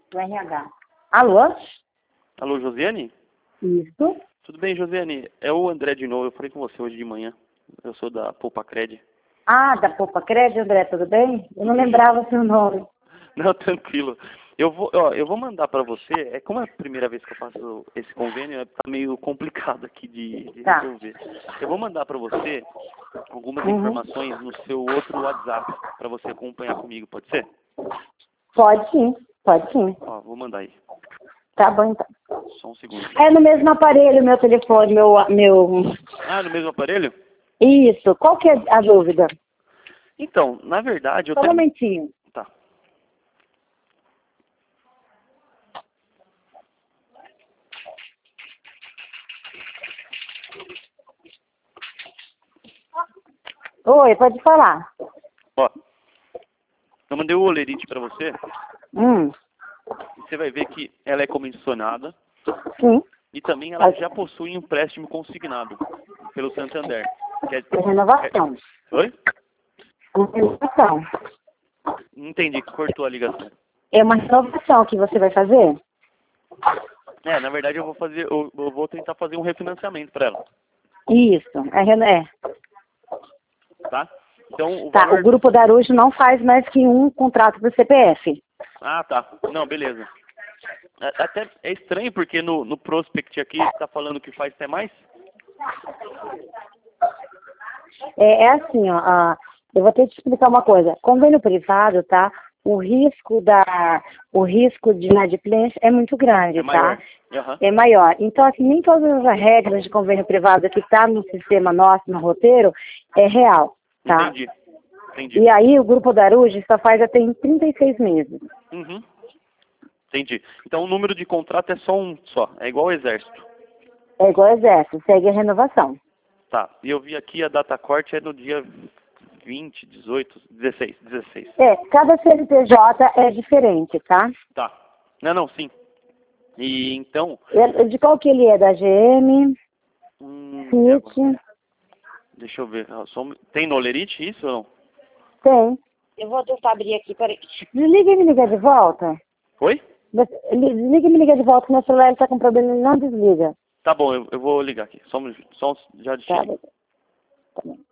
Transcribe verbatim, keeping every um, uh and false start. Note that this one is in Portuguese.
do R H. Alô? Alô, Josiane? Isso. Tudo bem, Josiane? É o André de novo. Eu falei com você hoje de manhã. Eu sou da Poupa Cred. Ah, da Poupa Cred, André, tudo bem? Eu não lembrava seu nome. Não, tranquilo. Eu vou, ó, eu vou mandar para você. É como é a primeira vez que eu faço esse convênio, tá meio complicado aqui de, de Tá. resolver. Eu vou mandar para você algumas Uhum. informações no seu outro WhatsApp para você acompanhar comigo. Pode ser? Pode sim, pode sim. Ó, vou mandar aí. Tá bom, então. Só um segundo. É no mesmo aparelho, meu telefone, meu... meu... Ah, no mesmo aparelho? Isso. Qual que é a dúvida? Então, na verdade, eu Só um tenho... momentinho. Tá. Oi, pode falar. Ó, eu mandei o Olerite para você. Hum, E você vai ver que ela é comissionada sim. e também ela já possui um empréstimo consignado pelo Santander. Que é... É renovação. é... Oi? É uma renovação. Não entendi, cortou a ligação. É uma renovação que você vai fazer? É, na verdade eu vou fazer, eu, eu vou tentar fazer um refinanciamento para ela, Isso. É, reno- é. tá? Então o Tá, valor... o Grupo Darujo não faz mais que um contrato do C P F. Ah, tá. Não, beleza. É- Até é estranho porque no, no prospect aqui está falando que faz até mais. É, é assim, ó, ah, eu vou ter que te explicar uma coisa. Convênio privado, tá? O risco da, o risco de inadimplência é muito grande, É maior. tá? Aham. É maior. Então, assim, nem todas as regras de convênio privado que tá no sistema nosso, no roteiro, é real, tá? Entendi. Entendi. E aí o Grupo Darujo só faz até em trinta e seis meses. Uhum. Entendi. Então o número de contrato é só um só. É igual ao exército. É igual ao exército, segue a renovação. Tá. E eu vi aqui a data corte é no dia vinte, dezoito, dezesseis. dezesseis. É, cada C N P J é diferente, tá? Tá. Não, não, sim. E então... É- De qual que ele é? Da G M, Hum, e agora? Fit, Deixa eu ver. Ah, só um- Tem no Olerite isso ou não? tem. Eu vou tentar abrir aqui, peraí. Desliga e me liga de volta. Oi? Desliga e me liga de volta, que meu celular está com problema, ele não desliga. Tá bom, eu, eu vou ligar aqui. Só, um, só um, já Tá, deixei. tá bom.